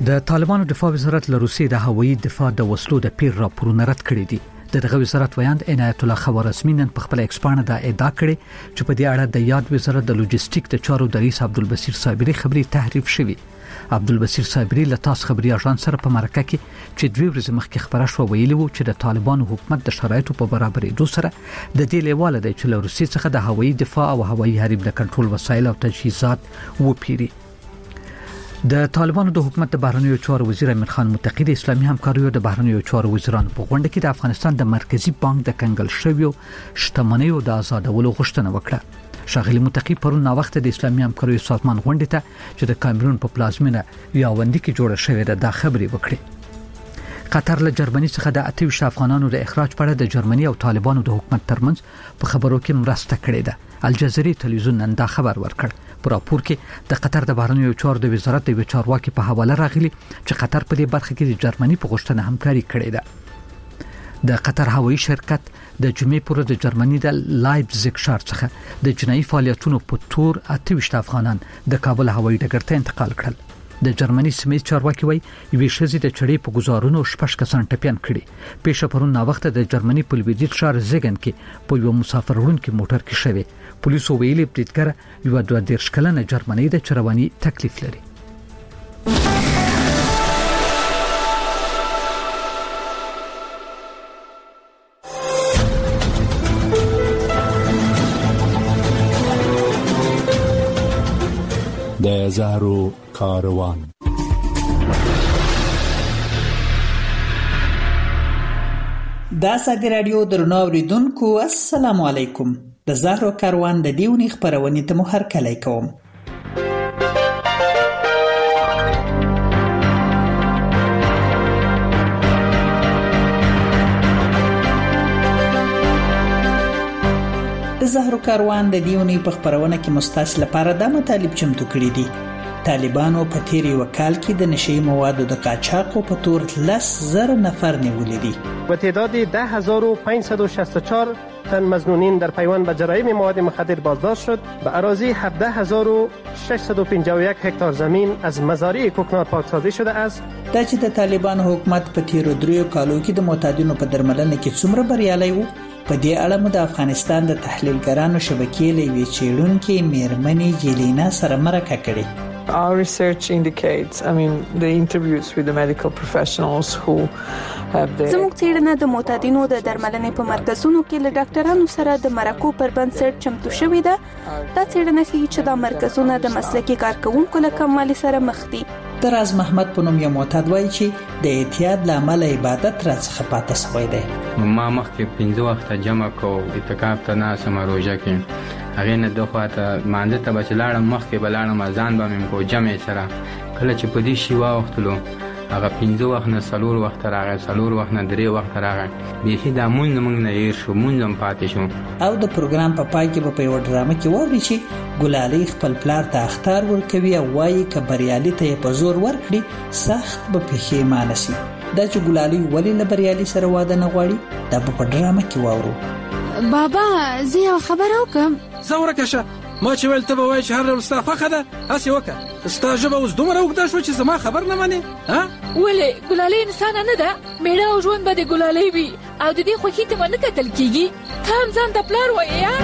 د طالبانو دفاع وزارت له روسیې د هوایي دفاع د وسلو د پیر راپورونه رد کړي دي. دغه وزارت ویاند عنایت الله خوارزمی نن په خپل ایکسپانه دا ادعا کړې چې په دې اړه د یاد وزارت د لوجستیک د چارو د رئیس عبدالبصیر صابری خبري تحریف شوی. عبدالبصیر صابری له تاسو خبري اژانس سره په مرکه کې چې 2 ورځې مخکې خبره شو ویلي وو چې د طالبانو حکومت د شرایطو په برابرېدو سره د دې لیواله دی چې له روسیې څخه د هوایي دفاع او هوایي حریم د کنټرول وسایل او تجهیزات وپیري. د طالبانو د حکومت د بهرنیو چارو وزیر امیر خان متقی د اسلامي همکاریو د بهرنیو چارو وزیرانو په غونډه کې د افغانستان د مرکزی بانک د کنګل شویو شتمنیو د آزادولو غوښتنه وکړه. شاغلی متقی پرون نا وخت د اسلامي همکاریو سازمان غونډه ته چې د کامرون په پلازمینه یاوندی کې جوړه شوې ده خبري وکړه. قطر له جرمني څخه د 28 افغانانو د اخراج په اړه د جرمني او طالبانو د حکومت ترمنځ په خبرو کې مرسته کړې ده. الجزیرې تلویزیون نن دا خبر ورکړ. په راپور کې د قطر د بهرنیو چارو د وزارت د چارواکي په حواله راغلي چې قطر په دې برخه کې د جرمني په غوښتنه همکاري کړې ده. د قطر هوایي شرکت د جمعې پر د جرمني د لایپزیګ ښار څخه د جنایي فعالیتونو په تور 28 افغانان د کابل هوایي ډګر ته انتقال کړل. د جرمني سیمې چارواکي وایي یوې ښځې د چړې په گزارونو 6 کسان ټپيان کړي. پیښه پرون نا وخت د جرمني په لویدیځ ښار زیګن کې په یو مسافر وړونکي موټر کې شوه. پولیسو ویلي بریټګر یو 22 کلنه جرمني د چرواني تکلیف لري. د زهرو کاروان. دا ساده رادیو درنو اوریدونکو السلام علیکم. د زهرو کاروان د دیونی خبرونه ته مو هرکلی کوم. د زهرو کاروان د دیونی په خبرونه کې مستاس لپاره د مطالب چمتو کړی دي. طالبانو په تیر یو کال کې د نشئی موادو د قاچاقو په تور 10,000 نفر نیولې دي. و تعداد 10,564 تن مظنونین در پیوند به جرایم مواد مخدر بازداشت شد. به اراضی 17,651 هکتار زمین از مزارع کوکنار پاکسازی شده است. دا چې د طالبانو حکومت په تیر 3 کالو کې د معتادینو په درملنه کې څومره بریالي وو، په دې اړه مو د افغانستان د تحلیلګرانو شبکې لوي چیرونکو میرمنې جیلینا سره مرکه کړې. Our research indicates, the interviews with the medical professionals who have the زموږ څېړنه د معتادینو د درملنې په مرکزونو کې له ډاکټرانو سره د مرکو پر بنسټ چمتو شوې ده. دا څېړنه ښیي چې دا مرکزونه د مسلکي کارکونکو له کموالي سره مخ دي. دراز محمد په نوم یو معتاد وایي چې د اعتیاد له امله عبادت راڅخه پاتې شوی دی. ما مخکې 15 وخت جمع کو اعتکاف ته ناسم روزه کې هغه نه دغه مانځه ته بچلاړم مخکې بلاړم اذان به مې کو جمع سره کله چې په دې شی واختلو هغه 15 وخت نه 4 وخت راغی 4 وخت نه 3 وخت راغی به دا مونږ نه یې شو مونږم پاتې شو. او د پروګرام په پای کې په یو ډرامه کې وایي چې ګلالي خپل پلار ته اختار ورکوي او وایي ک بریالي ته په زور ورکړي سخت به پښیمانه شي. دا چې ګلالي ولی له بریالي سره واده نه غواړي دا په ډرامه کې واورو. بابا زه یو خبر وکم. زوره کشه ما چې ول ته به وای چې هر ډول ستا خوخه ده هسې وکړه. ستا ژبه اوس دومره اوږده شوه چې زما خبر نه منې. ولې ګلالۍ انسان نه ده؟ میړه او ژوند به د ګلالۍ وي او د دې خوښۍ ته به نه کتل کېږي. ته هم ځان ته پلار وایې یا؟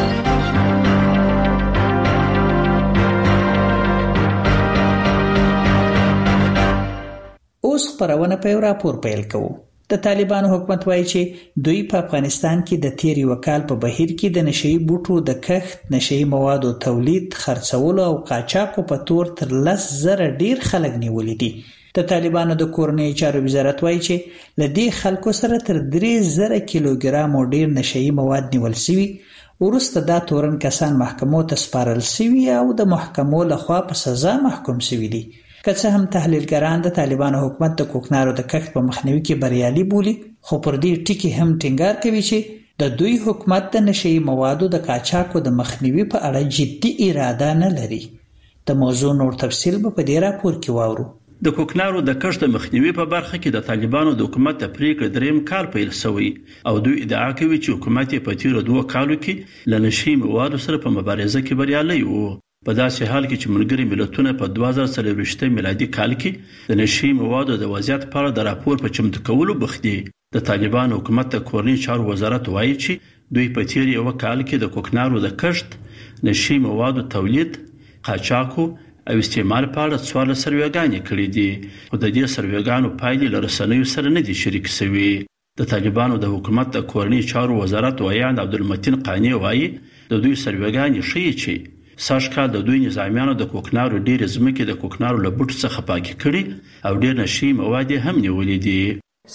اوس خبرونه په یو راپور پیل کوو. د طالبانو حکومت وایي چې دوی په افغانستان کې د تیر یو کال په بهیر کې د نشئی بوټو د کښت، نشئی موادو تولید، خرڅولو او قاچاقو په تور تر 10,000 ډیر خلک نیولې دي. د طالبانو د کورنۍ چارو وزارت وایي چې لدې خلکو سره تر 3,000 کیلوګرام ډیر نشئی مواد نیول شوي. ورسته دا تورن کسان محکمو ته سپارل شوي او د محکمو لخوا په سزا محکوم شوي دي. که څه هم تحلیلګران د طالبانو حکومت د کوکنارو د کښت په مخنیوي کې بریالي بولي، خو پر دې ټکي هم ټینګار کوي چې د دوی حکومت د نشئی موادو د قاچاقو د مخنیوي په اړه جدي اراده نه لري. د موضوع نور تفصیل به په دې راپور کې واورو. د کوکنارو د کښت مخنیوي په برخه کې د طالبانو د حکومت د پریکړې دریم کال پیل شوی او دوی ادعا کوي چې حکومت په تیر 2 کالو کې له نشئی موادو سره په مبارزه کې بریالي وو. په داسې حال کې چې ملګري ملتونه په 2023 میلادي کال کې د نشي موادو د وضعیت په اړه د راپور په چمتو کولو بوخت دي. د طالبان حکومت د کورنۍ چارو وزارت وایي چې دوی په تیر یو کال کې د کوکنارو د کښت، نشي موادو تولید، قاچاقو او استعمال په اړه 14 سروېګانې کړې دي، خو د دې سروېګانو پایلې له رسنیو سره نه دي شریک شوي. د طالبانو د حکومت د کورنۍ چارو وزارت وایي عبدالمتین قانی وایي د دوی سروېګانې ښیي چې سږ کال د دوی نظامیانو د کوکنارو ډېرې ځمکې د کوکنارو له بوټو څخه پاکې کړي او ډېر نشي مواد هم نیولې دي.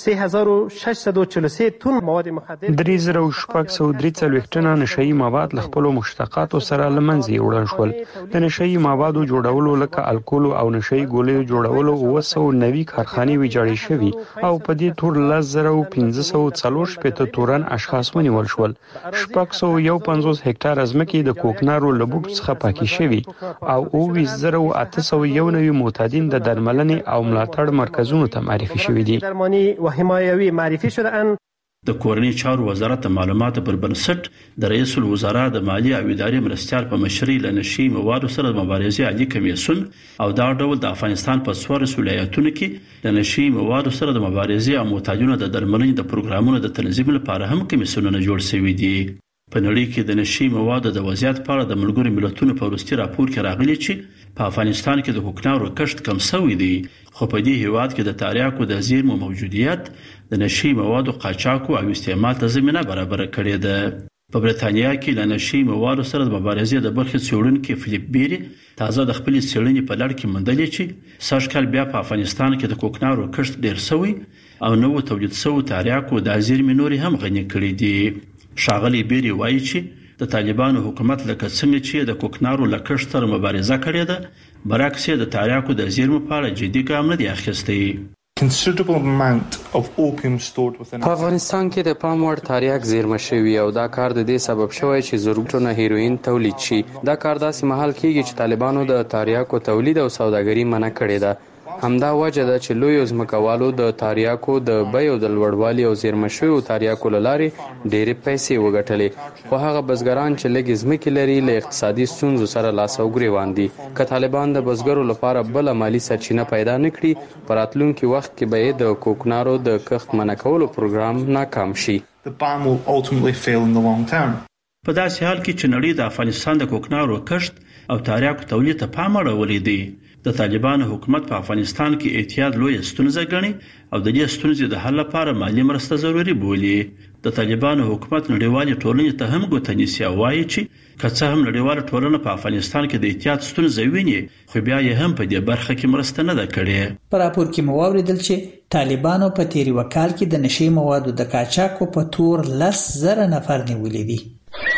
3643 تن مواد مخدر 3643 ټنه نشئی مواد له خپل مشتقاتو سره لمنځه وړل شول. د نشئی موادو جوړولو لکه الکول او نشئی ګولې جوړولو 290 کارخانې ویجاړې شوې او په دې ټول 10540 تورن اشخاص ونیول شول. 651 هکتار ځمکې د کوکنارو له بوټو څخه پاکې شوې او 20891 معتادین د درملنې او ملاتړ مرکزونو ته معرفي شوي دي. و حمایوي معرفي شده‌اند. د کورنۍ چارو وزارت د معلوماتو پر بنسټ د رئیس الوزرا د مالی او اداري مرستیال په مشرۍ له نشي موادو سره د مبارزې عالی کمیسیون او دا ډول د افغانستان په 14 ولایتونو کې د نشي موادو سره د مبارزې او معتادینو د درملنې د پروګرامونو د تنظیم لپاره هم کمیسیونونه جوړ شوي دي. په نړۍ کې د نشي موادو د وضعیت په اړه د ملګرو ملتونو په وروستي راپور کې راغلي چې په افغانستان کې د کوکنارو کښت کم شوی دی، خو په دې هیواد کې د تاریاکو د زیرمو موجودیت د نشي موادو قاچاقو او استعمال ته زمینه برابر کړې ده. په برتانیا کې له نشي موادو سره د مبارزې د برخې څېړونکي فلیپ بیری تازه د خپل څېړنې په لړ کې موندلې چې سږ کال بیا په افغانستان کې د کوکنارو کښت ډیر شوی او نو تولید شوی تاریاکو د زیرمې نوري هم غني کړې دي. ښاغلی بیری وایي چې د طالبانو حکومت لکه څنګه چې د کوکنارو له کښت سره مبارزه کړې ده، برعکس د تاریاکو د زیرمو په اړه جدي ګام نه دی اخیستی. په افغانستان کې د پام وړ تاریاک زیرمه شوی او دا کار د دې سبب شوی چې زرګونه هیروین تولید شي. دا کار داسې مهال کیږي چې طالبانو د تاریاکو تولید او سوداګري منع کړې ده. همدا وجه ده چې لوی ځمکوالو د تاریاکو د بیو د لوړوالي او زیرمه شویو تاریاکو له لارې ډېرې پیسې وګټلې، خو هغه بزګران چې لږې ځمکې لري له اقتصادي ستونزو سره لاس او ګریوان دي. که طالبان د بزګرو لپاره بله مالي سرچینه پیدا نه کړي، په راتلونکي وخت کې به یې د کوکنارو د کښت منع کولو پروګرام ناکام شي. په داسې حال کې چې نړۍ د افغانستان د کوکنارو کښت او تاریاکو تولید ته پام اړولی دی، د طالبانو حکومت په افغانستان کې احتیاط لوی ستونزه ګڼي او د دې ستونزې د حل لپاره مالی مرسته ضروري بولي. د طالبانو حکومت نړیوالې ټولنې ته هم ګوته نیسي او وایي چې که څه هم نړیواله ټولنه په افغانستان کې د احتیاط ستونزه ویني، خو بیا یې هم په دې برخه کې مرسته نه ده کړې. په راپور کې مو واوریدل چې طالبانو په تیری وکال کې د نشي موادو د قاچاقو په تور 10,000 نفر نیولې دي.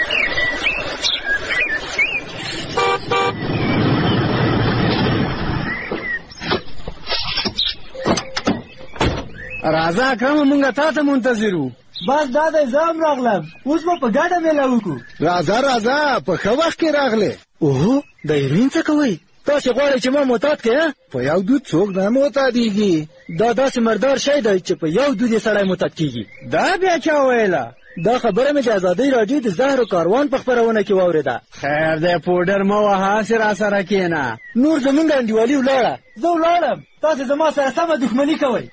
راځه اکرم مونږه تا ته منتظرو. بس دا د ځام راغلم، اوس په ګډه میله وکړو. راځه په ښه وخت کې راغله. اوه د هیروین څه کوي؟ تاسو غواړئ چې ما معتاد کړئ؟ په یو دود څوک نه معتادیږي. دا داسې مردار شی دی چې په یو دود یې سړی معتاد کیږي. دا بیا چا ویله؟ دا خبره مې د ازادۍ راډیو د زهرو کاروان په خپرونه کې واورېده. خیر دی پوډر مه وهه، هسې راسره کښېنه. نور زمونږ انډیوالي ولاړه. زه ولاړم، تاسې زما سره سمه دښمني کوئ.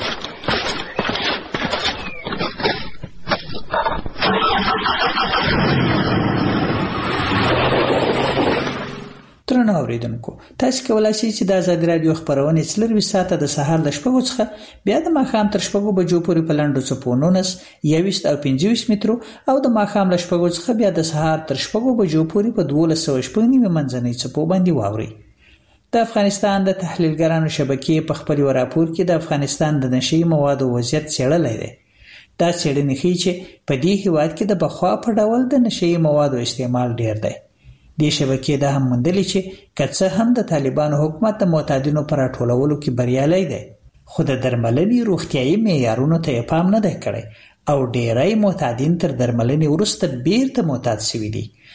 درنو اوریدونکو، تاسو کولای شئ چې د آزادۍ رادیو خبرونه 24 ساعته د سهار ل 6 څخه بیا د ماښام تر 6 بجو پورې په لنډو څپو 19 او 25 مترو او د ماښام ل 6 څخه بیا د سهار تر 6 بجو پورې په 12.9 منځنۍ څپو باندې واوري. د افغانستان د تحلیلګرانو شبکې په خپل راپور کې د افغانستان د نشي موادو وضعیت څېړلی دی. دا څېړنې ښیي چې په دې هیواد کې د بخوا په ډول د نشي موادو استعمال ډیر دی. دې شبکې دا هم موندلې چې که څه هم د طالبانو حکومت د معتادینو پر راټولولو کې بریالی دی، خو د درملنې روغتیایي معیارونو ته یې پام نه دی کړی او ډیری معتادین تر درملنې وروسته بیرته معتاد شوي دي.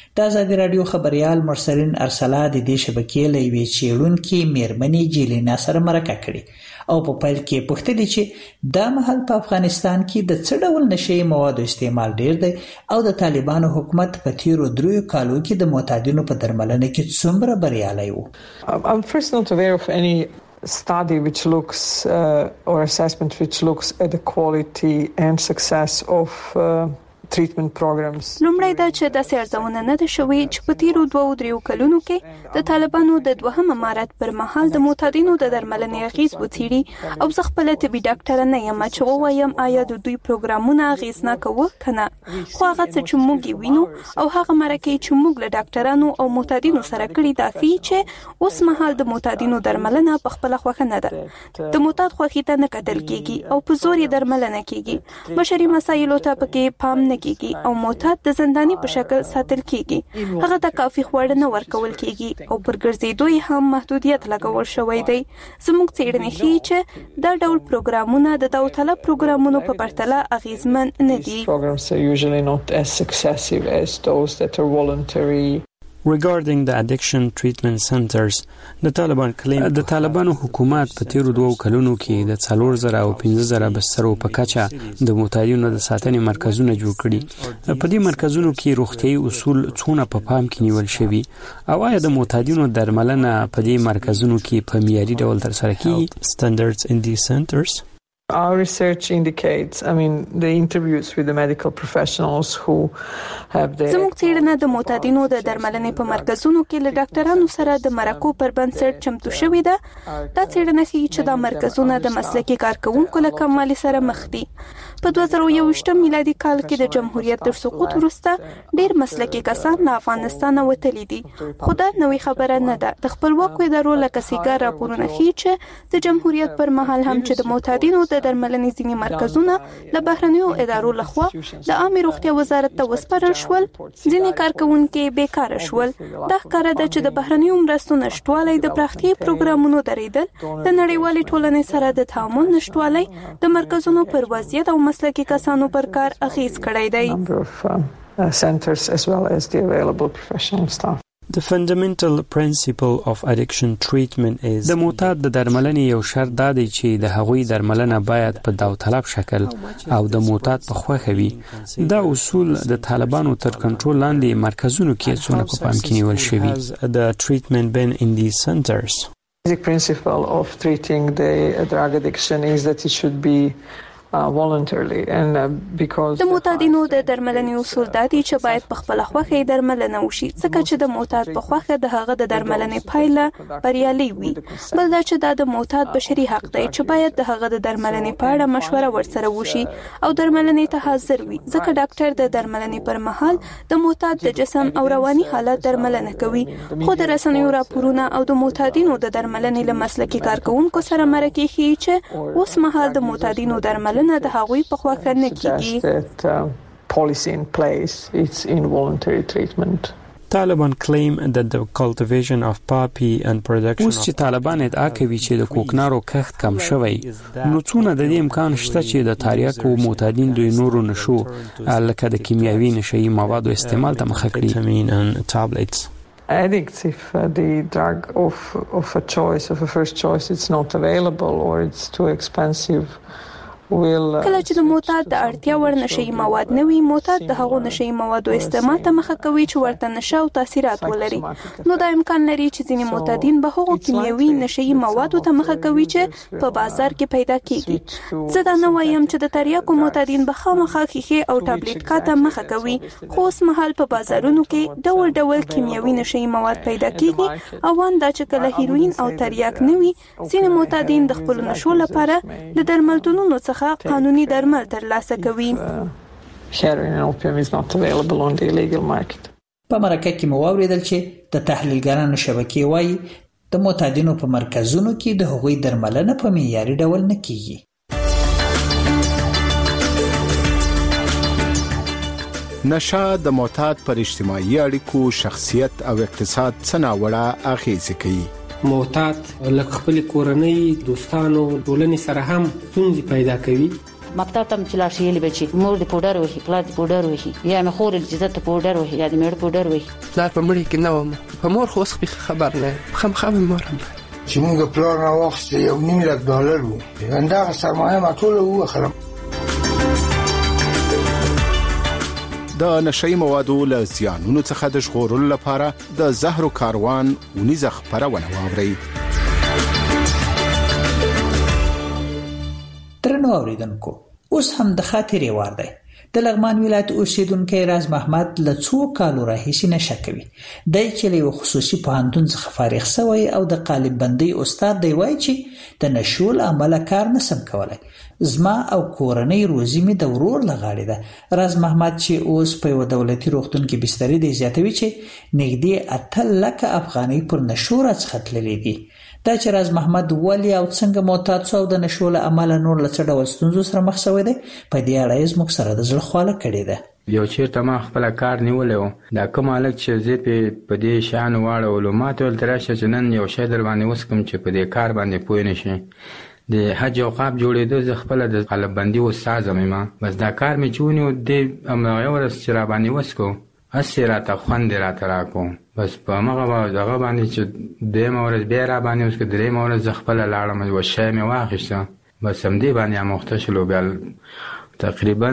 د ازادي رادیو خبريال مرسلین ارسلا د دې شبکې له یوې څېړونکې میرمنې جیلینا سره مرکه کړې او په پیل کې پوښتنه چې دا مهال په افغانستان کې د څه ډول نشئی موادو استعمال ډیر دی او د طالبانو حکومت په تیرو 3 کالو کې د معتادینو په درملنه کې څومره بریالی و. I'm first not aware of any study which looks or assessment which looks at the quality and success of treatment programs. لومړی دا چې د سیارځونه نه ده شوې چې په تیرو 2-3 کلونو کې د طالبانو د دوهم امارت پر مهال د معتادینو د درملنې اغیز وڅېړي او زه خپله طبي ډاکټره نه یم چې ووایم آیا د دوی پروګرامونه اغیزناک وو که نه، خو هغه څه چې موږ یې وینو او هغه مرکې چې موږ له ډاکټرانو او معتادینو سره کړي دا ښیي چې اوس مهال د معتادینو درملنه په خپله خوښه نه ده. د معتاد خوښي ته نه کتل کېږي او په زور یې درملنه کېږي. بشري مسایلو ته پکې پام نه کېږي او معتاد د زنداني په شکل ساتل کېږي. هغه ته کافي خواړه نه ورکول کېږي او پر ګرځېدو یې هم محدودیت لګول شوی دی. زموږ څېړنې ښیي چې دا ډول پروګرامونه د داوطلب پروګرامونو په پرتله اغیزمن نه دي. Regarding the addiction treatment centers, the Taliban claim the طالبانو حکومت په تیرو 2 کلونو کې د 4000 او 15000 بسترو په کچه د معتادینو د ساتنې مرکزونه جوړ کړي. په دې مرکزونو کې روغتيایي اصول څونه په پام کې نیول شوي او آیا د معتادینو درملنه په دې مرکزونو کې په معیاري ډول ترسره کیږي؟ Standards in these centers. Our research indicates, the interviews with the medical professionals who have their... زموږ څېړنه د معتادینو د درملنې په مرکزونو کې له ډاکټرانو سره د مرکو پر بنسټ چمتو شوې ده. دا څېړنه ښیي چې دا مرکزونه د مسلکي کارکوونکو له کموالي سره مخ دي. په 2021 میلادي کال کې د جمهوریت تر سقوط وروسته ډېر مسلکي کسان له افغانستانه وتلي دي. خو دا نوې خبره نه ده. د خپلواکو ادارو لکه سیګا راپورونه ښیي چې د جمهوریت پر مهال هم چې د معتادینو د درملنې ځینې مرکزونه له بهرنیو ادارو لخوا د عامه روغتیا وزارت ته وسپارل شول، ځینې کارکوونکي بیکاره شول. دا ښکاره ده چې د بهرنیو مرستو نشټوالی، د پراختیايي پروګرامونو درېدل، د نړیوالې ټولنې سره د تعامل نشټوالی د مرکزونو پر وضعیت او مسلکي کسانو پر کار اغیز کړی دی. Centers as well as the available professional staff. The fundamental principle of addiction treatment is د معتاد د درملنې یو شرط دا دی چې د هغوی درملنه باید په داوطلب شکل او د معتاد په خوښه وي. دا اصول د طالبانو تر کنټرول لاندې مرکزونو کې څونه په پام کې نیول شوي. The treatment been in these centers. The principle of treating the drug addiction is that it should be voluntarily and because د معتادینو د درملنې اصول دا دي چې باید په خپل خوښه درملنه وشي، ځکه چې د معتاد په خوښه د هغه د درملنې پایله بریالي وي. بل دا چې د معتاد بشري حق دی چې باید د هغه د درملنې په اړه مشوره ورسره وشي او درملنې ته حاضر وي، ځکه ډاکټر د درملنې پر مهال د معتاد د جسم او رواني حالت درملنه کوي. خو د رسنیو راپورونه او د معتادینو د درملنې له مسلکي کارکوونکو سره مرکې ښیي چې اوس مهال د معتادینو درملنه د هغوی په خوښه نه کیږي. Policy in place, it's involuntary treatment. Taliban claim that the cultivation of poppy and production اوس چې طالبان ادعا کوي چې د کوکنارو کښت کم شوی، نو څونه د دې امکان شته چې د تریاکو معتادین دوی نورو نشو لکه د کیمیاوي نشئی موادو استعمال ته مخه کړي. Addicts, if the drug of a choice, of a first choice, it's not available or it's too expensive. کله چې د معتاد د اړتیا وړ نشئی مواد نه وي، معتاد د هغو نشئی موادو استعمال ته مخه کوي چې ورته نشه او تاثیرات ولري. نو دا امکان لري چې ځینې معتادین به هغو کیمیاوي نشئی موادو ته مخه کوي چې په بازار کې پیدا کیږي. زه دا نه وایم چې د تریاکو معتادین به خامخا ښیښې او ټابلیټکا ته مخه کوي، خو اوس مهال په بازارونو کې ډول ډول کیمیاوي نشئی مواد پیدا کیږي او وان دا چې کله هیروین او تریاک نه وي، ځینې معتادین د خپل نشو لپاره د درملتونونو څخه قانوني درمل ترلاسه کوي. Heroin and opium is not available on the illegal market. په مرکه کې مو واوریدل چې د تحلیلګرانو شبکې وايي د معتادینو په مرکزونو کې د هغوی درملنه په معیاري ډول نه کیږي. نشه د معتاد پر اجتماعي اړیکو، شخصیت او اقتصاد څه ناوړه اغیزې کوي. معتاد لکه خپل کورنۍ، دوستانو، ټولنې سره هم ستونزې پیدا کوي مکتب ته چې لاړ شي بچي مور د پودر وهي پلار د پودر وهي یا مې خور د عزت پودر وهي یا د مېړه پودر وهي پلار په مړي کې نه وم په مور خو اوس خبر نه خامخا مور چې موږ پلار نه واخیست $1,000,000 وو همدغه سرمایه ما ټوله واخلم. د نشئی موادو له زیانونو څخه د ژغورلو لپاره د زهرو کاروان ونیزه خپرونه واورئ. درنو اوریدونکو اوس هم د خاطرې وار دی. د لغمان ولایت اوسیدونکو راز محمد له څو کالو راهیسې نشه کوي. د چلی یو خصوصي پوهنتون څخه فارغ شوی او د قالب بندي استاد دی وایي چې د نشو له امله کار نسم کولای. زما او کورنۍ روزي می د ورور لغاړي ده. راز محمد چې اوس په یو دولتي روغتون کې بستر دی زیاتوي چې نږدې 8 لک افغانۍ پر نشو راڅخه دي. دا چې راز محمد ولی او څنګه معتاد شو د نشو له امله نور لڅ ډول ستونزو سره مخ شوی دی په دې اړه یې موږ سره د زړه خواله کړې ده. یو چیرته ما خپل کار نیولې دا کوم الک چې زه په دې شان واړولو ما ته ول تراشه چې نن یو شی در باندې وسکم چې په دې کار باندې پوه نشي. د حج او قاب جوړېدو ز خپل د قالب بندي استاد ما بس دا کار می چونی د امغه ورس چې را باندې وسکو اسیرا ته خوند را تراکو بس په مغه دغه باندې چې د مورز بیا را باندې اوس کې درې مورز خپل لاړم او شی می واخیسته بس هم دې باندې مختشلو بل تقریبا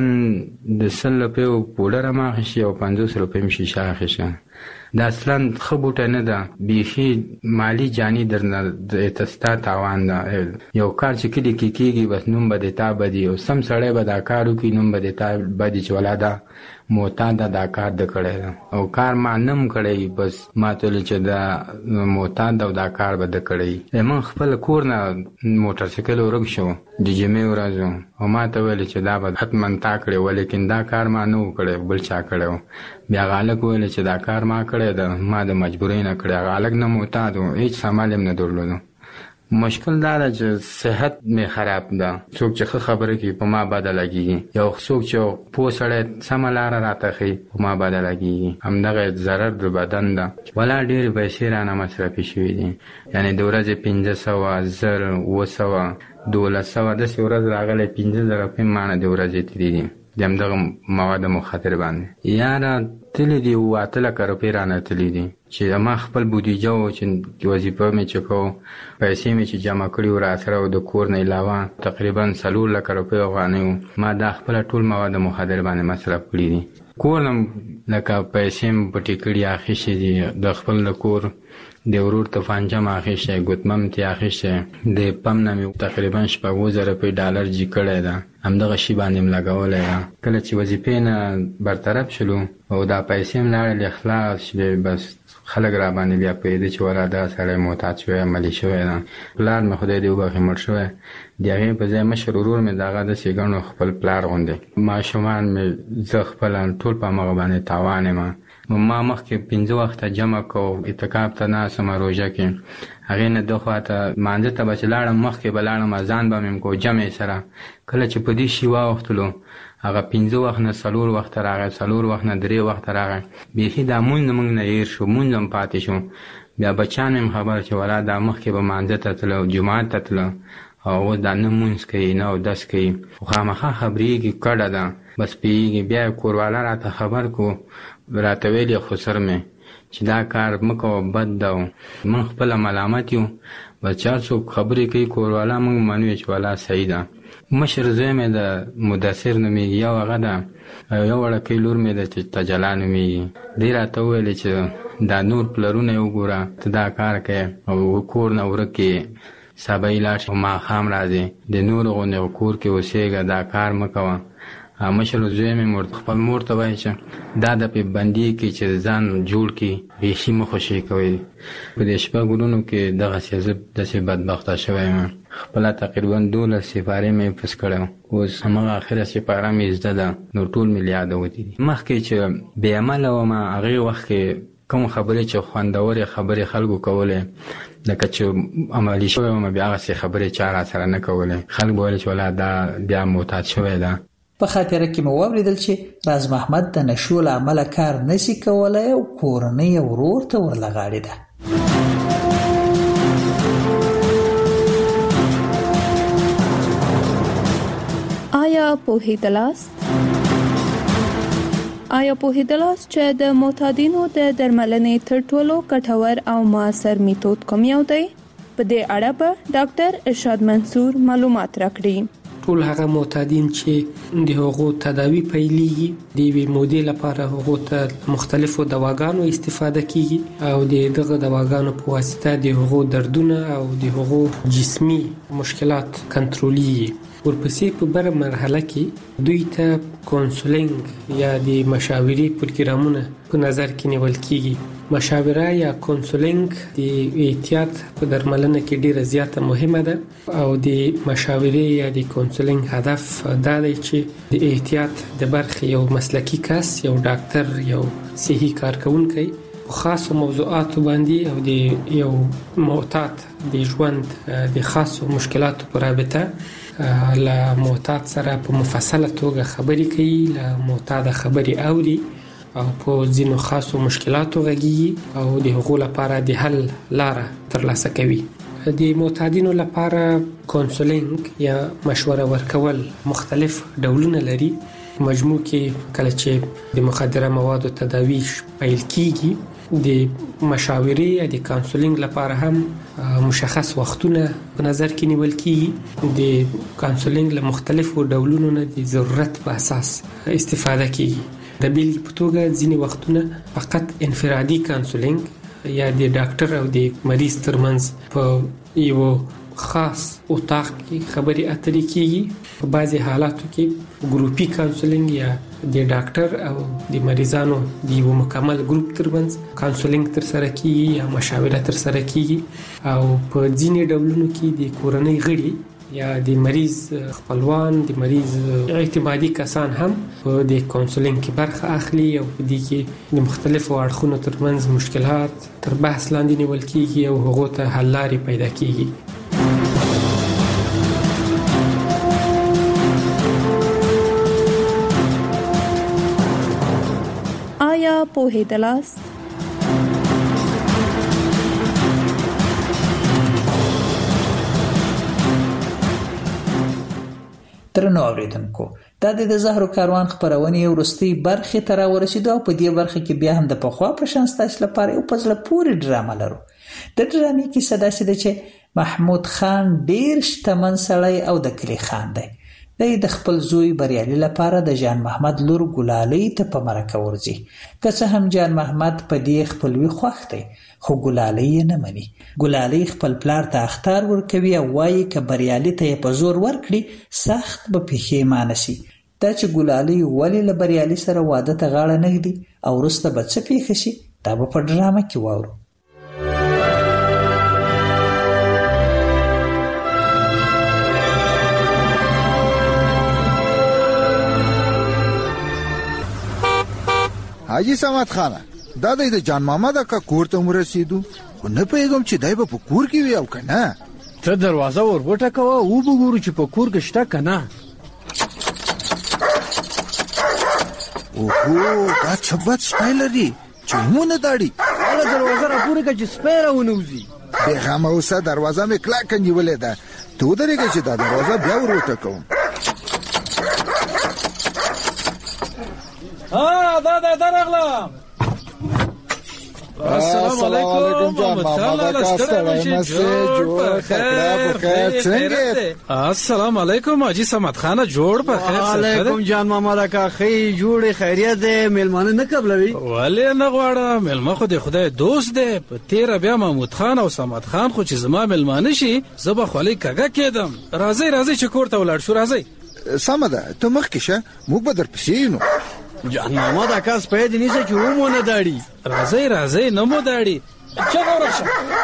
د 100 په پودر ما خشي او 500 روپۍ مشي شاخشه. دا اصلا خبوټه نه ده بیخي مالی جانی درنه د تستا تاوان ده. یو کار چې کیږي بس نوم به د تا بدی او سم سړی به دا کارو کې نوم به د تا بدی چې ولاده معتاد دا کار د کړی او کار ما نم کړی بس ما ته چې دا معتاد او دا کار به د کړی. من خپل کور نه موټر سایکل ورګ شو د جمعې ورځ او ما ته ویل چې دا به حتما تا کړی ولیکن دا کار ما نه کړی بل چا کړو. بیا غالک ویل چې دا کار ما کړی دا ما د مجبورۍ نه کړی. غالک نه معتاد او هیڅ سمالم نه درلودو. مشکل دا ده چې صحت می خراب ده. څوک چې خبره کوي په ما بد لګي یو څوک چې په سړی سم لار راته خي په ما بد لګي همدغه ضرر د بدن ده. ولا ډیر پیسې رانه مصرف شوي دي یعنی د ورځې 500 زر 200 1200 د ورځ راغله 5000 روپۍ مانه د ورځې تیری دي دغه مواد مخاطر باندې یاره تللی دی واتله روپۍ رانه تللی دي چې ما خپل بودیجه او چې وظیفه مې چکو پیسې مې چې جمع کړي و را سره او د کور نه علاوه تقریبا 3 لک روپۍ افغانۍ ما د خپل ټول مواد مخاطر باندې مصرف کړي دي. کورم لکه پیسې پټې کړي اخیشې دي د خپل د کور د ورور ته فانجم اخیشې ګوتمم ته اخیشې د پم نه تقریبا 5000 روپۍ ډالر جی کړی ده همدغه شی باندې لګولې ده. کله چې وظیفې نه برطرف شلو او دا پیسې ملاړې اخلاص شې بس خلک را باندې بیا پیدا چې وراده سره معتاد شوی عملی شوی نه. پلار مې خدای دې وبخښي مړ شوی دیغه په ځای مشر ورور مې داغه د سیګانو خپل پلار غوندې ما شومان مې ز خپل ټول په مغه باندې تاوان ما مخکې 5 وخت جمع کو اعتکاف ته ناسم روزه کې هغه نه دوه خواته مانځه ته بچلاړم مخکې بلاړم اذان به مم کو جمع سره کله چې په دې شی واختلو هغه 5 وخت نه 4 وخت راغی 4 وخت نه 3 وخت راغی بیخي دا مونږ نه ير شو مونږم پاتې شو. بیا بچان هم خبر چې ولا دا مخکې به مانځه ته تلو جمعه ته تلو او دا نه مونږ کوي نه او داس کوي خامخا خبرېږي کړه ده بس پیږي. بیا کوروالا راته خبر کو راته ویلې خو سر مې چې دا کار مکو بد ده من خپل ملامت یو بس چا څوک خبرې کوي کوروالا موږ منو چې والا صحیح ده. مشر زوی مې د مدثر نومیږي یو هغه ده یو وړکۍ لور مې د تجلا نومیږي. دی راته وویلې چې دا نور پلرونه یې وګوره ته دا کار کوې او کور نه ورکې سبا لاړ شي ماښام راځي د نورو غوندې کور کې اوسېږه دا کار مه کوه. مشر زوی مې خپل مور ته وایي چې دا د په بندي کې چې ځان جوړ کړي بیخي مه خوشي کوي. په دې شپه ګلونو کې دغه سیاست داسې بدبخته شوی یم خپله تقریبا 12 سپارې مې پس کړی اوس همغه اخره سپاره مې زده ده نو ټول مې یاده ودي. مخکې چې بې عمله وم هغې وخت کې کوم خبرې چې خوندورې خبرې خلکو کولې لکه چې عملي شوی وم بیا هغسې خبرې چا را سره نه کولې خلک به ویل چې ولا دا بیا معتاد شوی ده. په خاطره کې مو واوریدل چې راز محمد د نشو له امله کار نشي کولای او کورنۍ ورور ته ورلغاړي ده. آیا پوهیدلاست؟ آیا پوهیدلاست چې د معتادینو د درملنې تر ټولو ګټور او مؤثر میتود کوم یو دی؟ په دې اړه به ډاکټر ارشاد منصور معلومات راکړي. ټول هغه معتادین چې د هغو تداوی پیلېږي د یوې مودې لپاره هغو ته مختلفو دواګانو استفاده کیږي او دغه دواګانو په واسطه د هغو دردونه او د هغو جسمي مشکلات کنټرولېږي. ورپسې په بره مرحله کې دوی ته کونسلینګ یا د مشاورې پروګرامونه په نظر کې نیول کیږي. مشاوره یا کونسلینګ د احتیاط په درملنه کې ډیره زیاته مهمه ده او د مشاورې یا د کونسلینګ هدف دا دی چې د احتیاط د برخې یو مسلکی کس، یو ډاکټر، یو صحي کارکونکی خاصو موضوعاتو باندې او د یو معتاد د ژوند د خاصو مشکلاتو په رابطه له معتاد سره په مفصله توګه خبرې کوي، له معتاد خبرې اوري او په ځینو خاصو مشکلاتو غږیږي او د هغو لپاره د حل لاره ترلاسه کوي. د معتادینو لپاره کونسلینګ یا مشوره ورکول مختلف ډولونه لري. مجموع کې کله چې د مخدره موادو تداوی پیل کیږي د مشاورې یا د کونسلینګ لپاره هم مشخص وختونه په نظر کې نیول کیږي. د کونسلینګ له مختلفو ډولونو نه د ضرورت په اساس استفاده کیږي. د بیلګې په توګه ځینې وختونه فقط انفرادي کونسلینګ یا د ډاکټر او د مریض ترمنځ په یو خاص اتاق کې خبرې اترې کیږي. په بعضي حالاتو کې ګروپي کونسلینګ یا د ډاکټر او د مریضانو د یو مکمل ګروپ ترمنځ کونسلینګ تر سره کیږي یا مشاوره تر سره کیږي. او په ځینې ډولونو کې د کورنۍ غړي یا د مریض خپلوان، د مریض اعتمادي کسان هم په د کونسلینګ کې برخه اخلي او په دې کې د مختلفو اړخونو ترمنځ مشکلات تر بحث لاندې نیول کیږي او هغو ته حل لارې پیدا کیږي. آیا پوهیدلاست؟ درنو اوریدونکو، دا د زهرو کاروان خبرونه ورستي برخه ته راورسېدو او په دې برخه کې بیا هم د پخوا په شان ستاسو لپاره یو پزله پوری ډرامه لرو. د ډرامې کیسه داسې ده چې محمود خان ډیر شتمن سړی او د کلی خان دی. د خپل زوی بریالي لپاره د جان محمد لور ګلالۍ ته په مرکه ورځي. که څه هم جان محمد په دې خپلوي خوښ دی خو ګلالۍ یې نه مني. ګلالۍ خپل پلار ته اخطار ورکوي او وایي که بریالي ته یې په زور ورکړي سخت به پښیمانه شي. دا چې ګلالۍ ولې له بریالي سره واده ته غاړه نه ږدي او وروسته به څه پیښه شي دا به په ډرامه کې واورو. حاجی سمات خانه، دا د جان محمد اکا کور ته ورسېدو خو نه پوهېږم چې دی به په کور کې وي او که نه. ته دروازه ور وټکوه او وګورو چې په کور کې شته که نه. اوهو، دا څه بد سپی لري چې مونه داړي. هغه دروازه راپورې کړه چې سپی راونوځي. بېغمه اوسه، دروازه مې کلکه نیولې ده. ته ودرېږه چې دا دروازه بیا ور وټکوم. دا راغلم. السلام علیکم جان محمد اکا، ستړی مشه، جوړ بخیر، څنګه؟ السلام علیکم حاجی سمات خان، جوړ بخیر. علیکم جان محمد اکا، خی جوړ خیریت ده. ملمانه نه قبلوي؟ ولې نه غواړم، ملما خو د خدای دوست ده. په تیر بیا محمود خان او سمات خان خو چې زما ملمانه شي زبا خولي کګه کېدم. راځي چې کور ته ولاړ شو. راځي. سمه ده، ته مخکې شه، موږ به درپسې یو. جان محمد اکا سپی دې نیسه چې ومونه داړي. راځي نه مو داړي. چغه ورشه.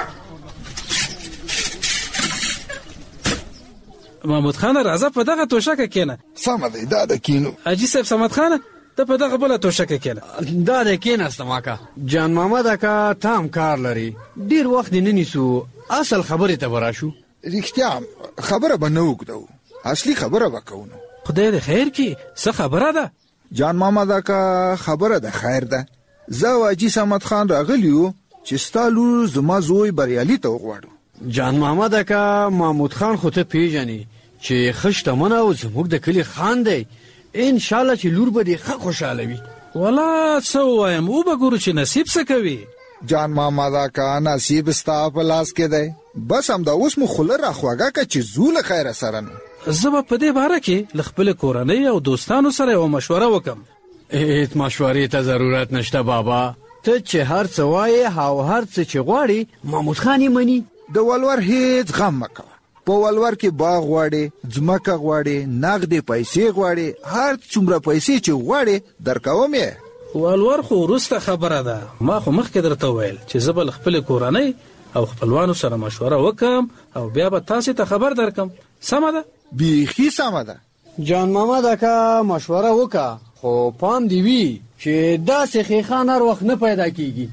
محمود خان راځه په دغه توشکه کېنه. سمه ده، دا د کینو. حاجی صاحب سمات خان ته په دغه بله توشکه کېنه. دا د کېناستم اکا. جان محمد اکا تام کار لري، ډیر وخت نه نیسو. اصل خبرې ته وراشو. رښتیا خبره به نه وکړو، اصلي خبره وکړو. خدای دې خیر کړي. څه خبره ده؟ جان محمد اکا خبره ده خیر ده. زه او حاجي سمات خان راغلیو چې ستا لور زما زوی بریالي ته وغواړو. جان محمد اکا، محمود خان خو ته پیژنې چې خشتمنه او زموږ د کلی خان دی. ان شاء الله چې لور به دې ښه خوشاله وي. ولا څه وایم او به ګورو چې نصیب څه کوي. جان ماما دا کا نصیب ستا په لاس کې دی. بس هم دا اوس مو خوله راخواږه که چې زو له خیره سره نو. زه به په دې باره کې له خپلې کورنۍ او دوستانو سره یوه مشوره وکړم. هیڅ مشورې ته ضرورت نشته بابا. ته چې هر څه وایې او هر څه چې غواړي محمود خان یې مني. د ولور هیڅ غم مه کوه. په ولور کې باغ غواړي، ځمکه غواړي، نغدې پیسې غواړي، هر څومره پیسې چې غواړي درکوم یې. ولور خو وروسته خبره ده. ما خو مخکې درته وویل چې زه به له خپلې کورنۍ او خپلوانو سره مشوره وکم او بیا به تاسې ته خبر درکم. سمه ده؟ بیخي سمه ده. جان ماما دا که مشوره وکا خو پام دی وی چې داسې خیخان هر وخت نه پیدا کیږي.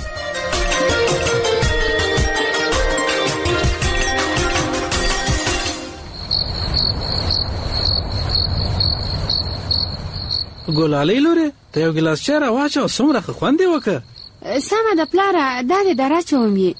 ګلالۍ لورې ته یو ګیلاس چای راواچوه. څومره ښه خوند یې وکړه. سمه ده پلاره، دا دې دراچوم یې.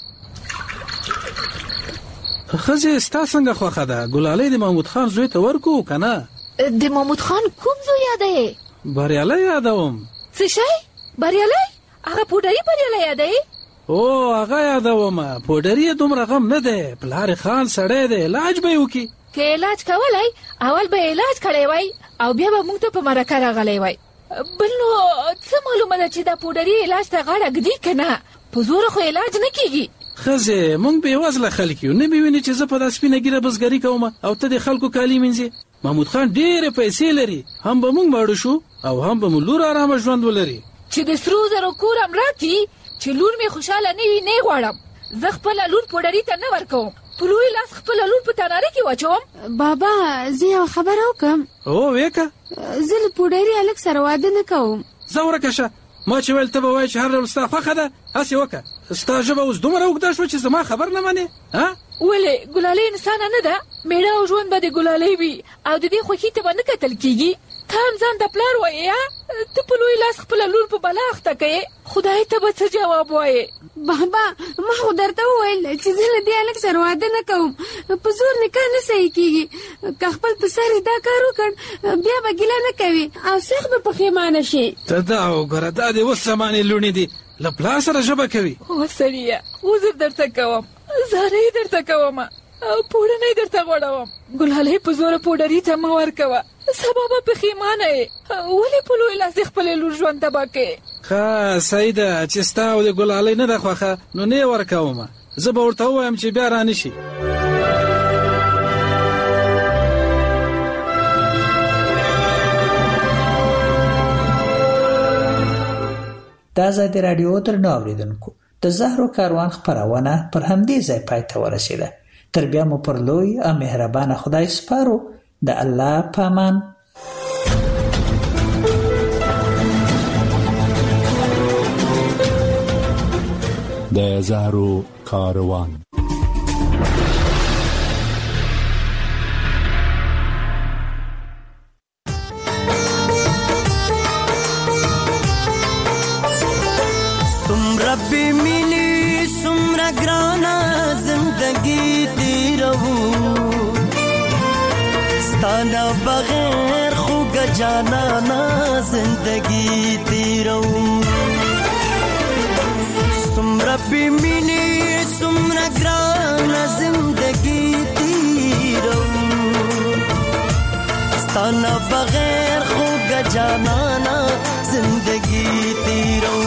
ښځې ستا څنګه خوښه ده؟ ګلالۍ د محمود خان زوی ته ورکو که نه؟ د محمود خان کوم زوی یادوې؟ بریالی یادوم. څه شی؟ بریالی؟ هغه پوډري بریالی یادوې؟ او هغه یادومه. پوډري یې دومره غم نه دی. پلار خان سړی دی، علاج به یې وکړي. که علاج کولی اول به علاج کړی وای او بیا به موږ ته په مرکه راغلی وای. بل نو څه معلومه ده چې دا پوډري علاج ته غاړه ږدي که نه؟ په زوره خو علاج نه کیږي. ښځې موږ بېوزله خلک یو، نه مې وینې چې زه په دا سپینه ګیره بزګري کوم او ته د خلکو کالي مینځې. محمود خان ډېرې پیسې لري، هم به موږ ماړه شو او هم به مو لور ارامه ژوند ولري. چې د سرو زرو کور هم راکړي چې لور مې خوشحاله نه وي نه یې غواړم. زه خپله لور پوډري ته نه ورکوم. په لوی لاس خپله لور په تناره کې واچوم. بابا زه یو خبره وکړم. او ویکه. زه له پوډري هلک سره واده نه کوم. ځه ورکه شه. ما چې ویل ته به وایې چې هر ډول ستا خوښه ده، هسې وکړه. ستا ژبه اوس دومره اوږده شوه چې زما خبر نه منې. ولې ګلالۍ انسانه نه ده؟ میړه او ژوند به د ګلالۍ وي او د دې خوښي ته به نه کتل کېږي. ته هم ځان ته پلار وایې. ته په لوی لاس خپله لور په بلا اخته کوې. خدای ته به څه جواب وایې؟ بابا ما خو درته وویل چې زه له دې هلک سره واده نه کوم. په زور نکاح نه صحیح کېږي. که خپل په سر دا کار وکړ بیا به ګیله نه کوي او سخت به پښیمانه شي. ته دا وګوره، دا دې اوس زمانې لوڼې دي، له پلار سره ژبه کوي. او سړیه عذر درته کوم، زارۍ درته کوم او پوړنۍ درته غوړوم. ګلالۍ په زوره پوډري ته مه ورکوه، سبا به پښیمانه یې. ولې په لوی لاس د خپلې لور ژوند تباه کوې؟ ښه صحیح ده چې ستا او د ګلالۍ نه ده خوښه نو نه یې ورکومه. زه به ورته ووایم چې بیا را نه شي. د ازادي راډیو درنو اوریدونکو، د زهرو کاروان خپرونه پر همدې ځای پای ته ورسېده. تر بیا مو پر لوی او مهربانه خدای سپارو. د الله پامان. د زهرو کاروان. ربی مینی سمرا گرانا زندگی تیرہو ستانا بغیر خوگ جانانا زندگی تیرہو ربی مینی سمرا گرانا زندگی تیرہو ستانا بغیر خوگ جانانا زندگی تیرہو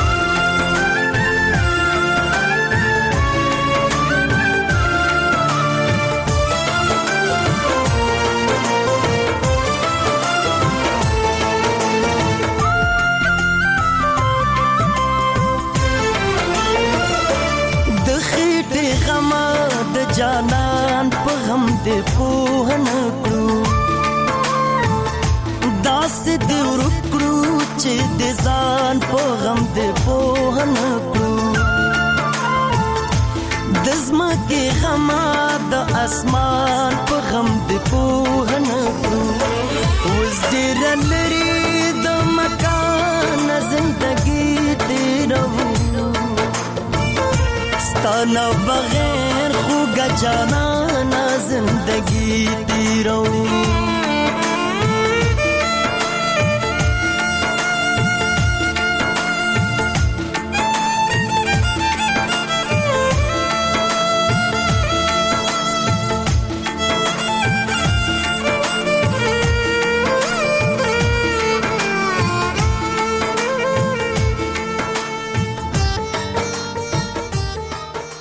جانان په غم دې پوهه نه کړو داسې دې ورکړو چې دې ځان په غم دې پوهه نه کړو د ځمکې غمه د اسمان په غم دې پوهه نه کړو اوس ډېره لرې د مکان زندګي تېروو ताना बगैर खुगा जाना ना जिंदगी दी रहूं